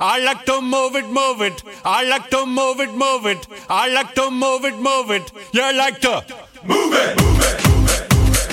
I like to move it, move it. I like to move it, move it. I like to move it, move it. You like to move it, move it, move it.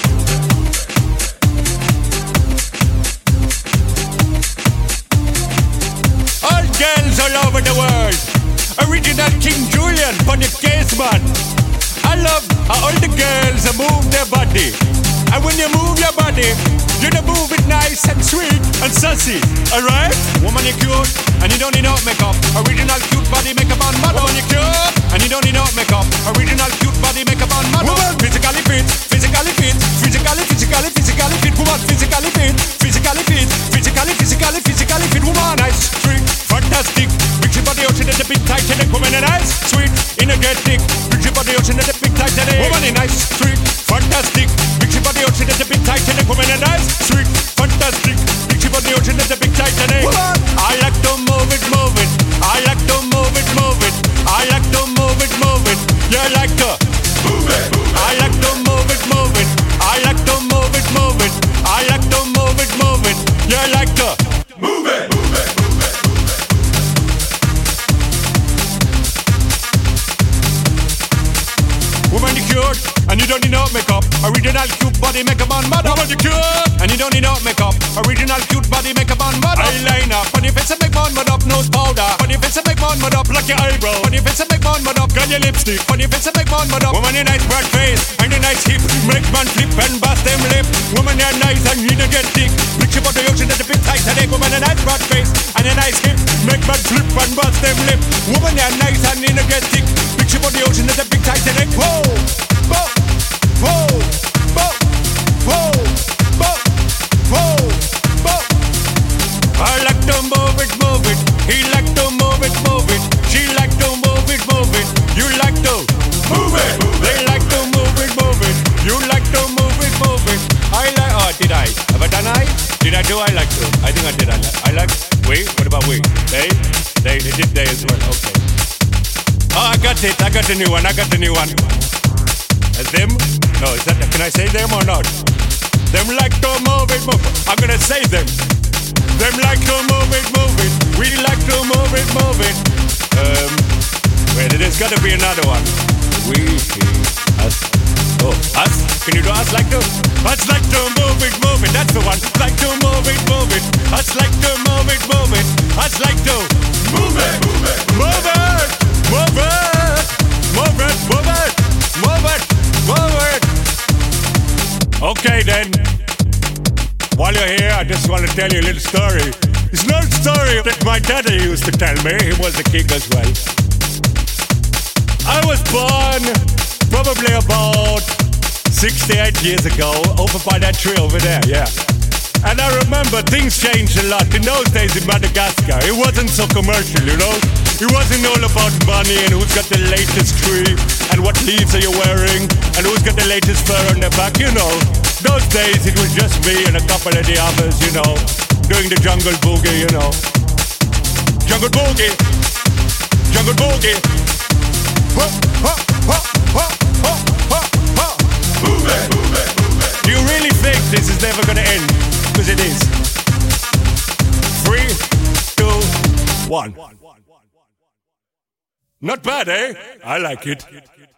All girls all over the world. Original King Julian on the case, man. I love how all the girls move their body. And when you move your body, you don't move it nice and sweet and sassy, alright? Woman, you're cute, and you don't need no makeup. Original cute body makeup on model. Woman, you're cute, and you don't need no makeup. Original cute body makeup on model. Woman, physically fit, physically fit, physically fit. Woman, physically fit, physically fit, physically fit. Woman, nice, sweet, fantastic. Big your body out in the big tight and woman, nice, sweet, energetic. Big your body out in the big tight and woman, nice, sweet, fantastic. Big your body out in the big tight and woman, nice, sweet, fantastic. Big your body out in the big tight and I like to move it, move it. I like to move it, move it. I like to move it, move it. You like to move it, move it. I like to move it, move it. I like to move it, move it. I like to move it, move it. You like to move it, move it, move it. Woman, you cute, and you don't need no makeup. Original cute body makeup on model. Woman, you cute, and you don't need no makeup. Original cute body makeup on model. Eyeliner, on your face and make one mud up. Nose powder, on your face and make one mud up. Like your eyebrow, on your face and make one mud up. Got your lipstick, on your face and make one mud up. Woman, you nice broad face, and your nice hip. Make man flip and bust them lip. Woman, you're nice and you don't get thick. Mix your body ocean at the big tight today. Woman, a nice broad face, and a nice hip. Make man flip and bust them lip. Woman, you're nice and you don't get thick. Mix your body ocean at the big tight today. Whoa! Whoa, whoa, whoa, whoa, whoa, whoa, whoa. I like to move it, move it. He like to move it, move it. She like to move it, move it. You like to move it, move it. They like to move it, move it. You like to move it, move it. I like. Oh, did I? Have I done I? Did I do? I like to. I think I did. I like. We. What about we? They did they as well. Okay. Oh, I got it. I got the new one. I got the new one. Them? No, is that, can I say them or not? Them like to move it, move it. I'm gonna say them. Them like to move it, move it. We like to move it, move it. Wait, there's gotta be another one. We, us. Oh, us? Can you do us like to? Us like to move it, move it. That's the one. Like to move it, move it. Us like to move it, move it. Us like to move it, move it. Move it, move it. Move it, move it. Move it. Forward. Okay then. While you're here, I just want to tell you a little story. It's an old story that my daddy used to tell me. He was a king as well. I was born probably about 68 years ago over by that tree over there, yeah. And I remember things changed a lot. In those days in Madagascar, it wasn't so commercial, you know? It wasn't all about money and who's got the latest tree and what leaves are you wearing and who's got the latest fur on their back, you know? Those days it was just me and a couple of the others, you know, doing the jungle boogie, you know. Jungle boogie, jungle boogie. Ho, ho, ho, ho, ho, ho, ho. Move it, move it, move it. Do you really think this is never gonna end? Because it is. 3, 2, 1. Not bad, eh? I like it.